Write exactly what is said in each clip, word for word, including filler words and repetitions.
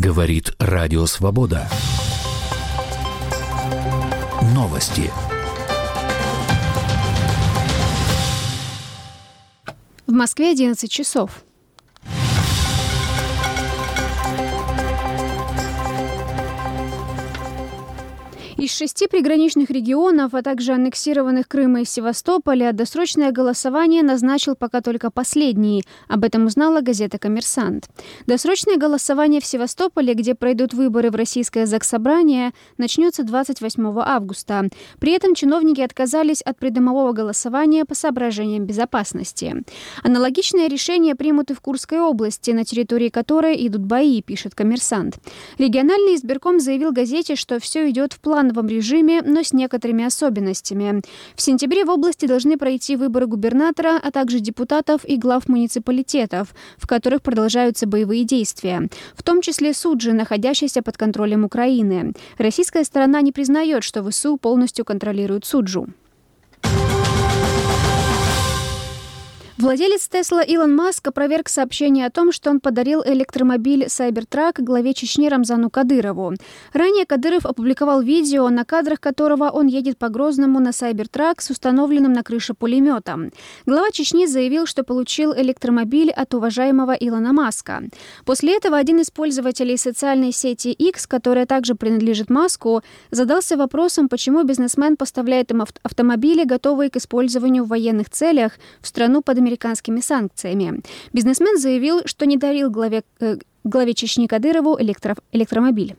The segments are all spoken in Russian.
Говорит Радио Свобода. Новости. В Москве одиннадцать часов. Из шести приграничных регионов, а также аннексированных Крыма и Севастополя, досрочное голосование назначил пока только последний. Об этом узнала газета «Коммерсант». Досрочное голосование в Севастополе, где пройдут выборы в Российское Заксобрание, начнется двадцать восьмого августа. При этом чиновники отказались от придомового голосования по соображениям безопасности. Аналогичное решение примут и в Курской области, на территории которой идут бои, пишет «Коммерсант». Региональный избирком заявил газете, что все идет в плановом режиме, но с некоторыми особенностями. В сентябре в области должны пройти выборы губернатора, а также депутатов и глав муниципалитетов, в которых продолжаются боевые действия, в том числе Суджи, находящийся под контролем Украины. Российская сторона не признает, что ВСУ полностью контролирует Суджу. Владелец Тесла Илон Маск опроверг сообщение о том, что он подарил электромобиль Cybertruck главе Чечни Рамзану Кадырову. Ранее Кадыров опубликовал видео, на кадрах которого он едет по Грозному на Cybertruck с установленным на крыше пулеметом. Глава Чечни заявил, что получил электромобиль от уважаемого Илона Маска. После этого один из пользователей социальной сети X, которая также принадлежит Маску, задался вопросом, почему бизнесмен поставляет им автомобили, готовые к использованию в военных целях, в страну под американскими санкциями. Бизнесмен заявил, что не дарил главе, э, главе Чечни Кадырову электро, электромобиль.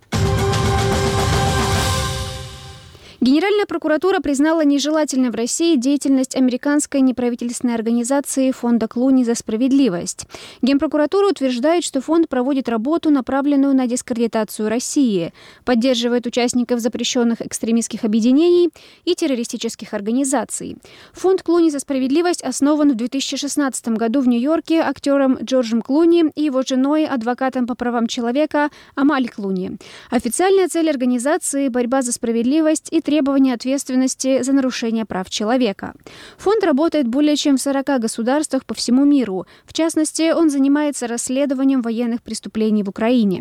Генеральная прокуратура признала нежелательной в России деятельность американской неправительственной организации Фонда Клуни за справедливость. Генпрокуратура утверждает, что фонд проводит работу, направленную на дискредитацию России, поддерживает участников запрещенных экстремистских объединений и террористических организаций. Фонд Клуни за справедливость основан в две тысячи шестнадцатом году в Нью-Йорке актером Джорджем Клуни и его женой, адвокатом по правам человека Амаль Клуни. Официальная цель организации – борьба за справедливость и требования ответственности за нарушение прав человека. Фонд работает более чем в сорока государствах по всему миру. В частности, он занимается расследованием военных преступлений в Украине.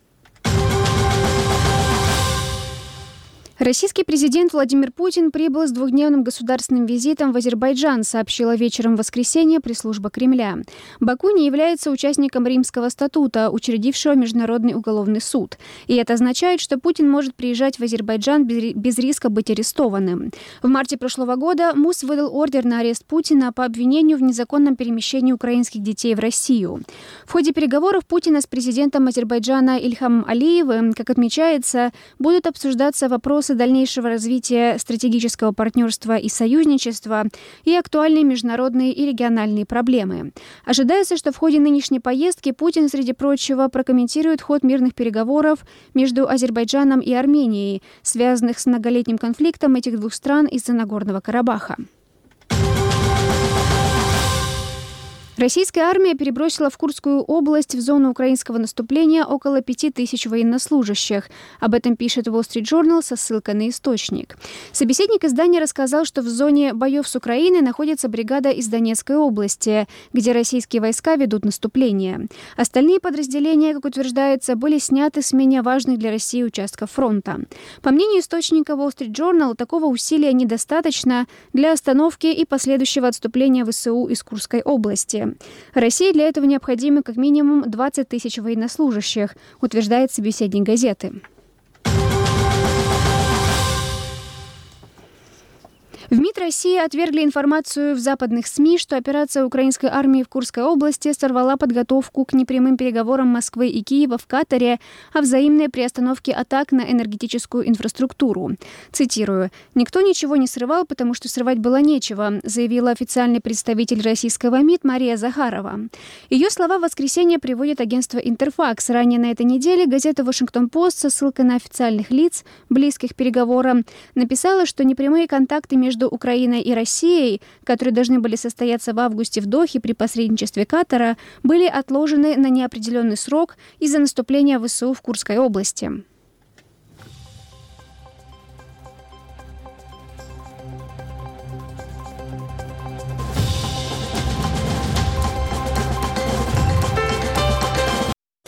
Российский президент Владимир Путин прибыл с двухдневным государственным визитом в Азербайджан, сообщила вечером в воскресенье пресс-служба Кремля. Баку не является участником Римского статута, учредившего Международный уголовный суд. И это означает, что Путин может приезжать в Азербайджан без риска быть арестованным. В марте прошлого года МУС выдал ордер на арест Путина по обвинению в незаконном перемещении украинских детей в Россию. В ходе переговоров Путина с президентом Азербайджана Ильхамом Алиевым, как отмечается, будут обсуждаться вопросы дальнейшего развития стратегического партнерства и союзничества и актуальные международные и региональные проблемы. Ожидается, что в ходе нынешней поездки Путин, среди прочего, прокомментирует ход мирных переговоров между Азербайджаном и Арменией, связанных с многолетним конфликтом этих двух стран из-за Нагорного Карабаха. Российская армия перебросила в Курскую область в зону украинского наступления около пяти тысяч военнослужащих. Об этом пишет Wall Street Journal со ссылкой на источник. Собеседник издания рассказал, что в зоне боев с Украиной находится бригада из Донецкой области, где российские войска ведут наступление. Остальные подразделения, как утверждается, были сняты с менее важных для России участков фронта. По мнению источника Wall Street Journal, такого усилия недостаточно для остановки и последующего отступления ВСУ из Курской области. России для этого необходимо как минимум двадцать тысяч военнослужащих, утверждает собеседник газеты. В МИД России отвергли информацию в западных СМИ, что операция украинской армии в Курской области сорвала подготовку к непрямым переговорам Москвы и Киева в Катаре о взаимной приостановке атак на энергетическую инфраструктуру. Цитирую: «Никто ничего не срывал, потому что срывать было нечего», заявила официальный представитель российского МИД Мария Захарова. Ее слова в воскресенье приводит агентство «Интерфакс». Ранее на этой неделе газета «Вашингтон-Пост» со ссылкой на официальных лиц, близких к переговорам, написала, что непрямые контакты между Украиной и Россией, которые должны были состояться в августе в Дохе при посредничестве Катара, были отложены на неопределенный срок из-за наступления ВСУ в Курской области.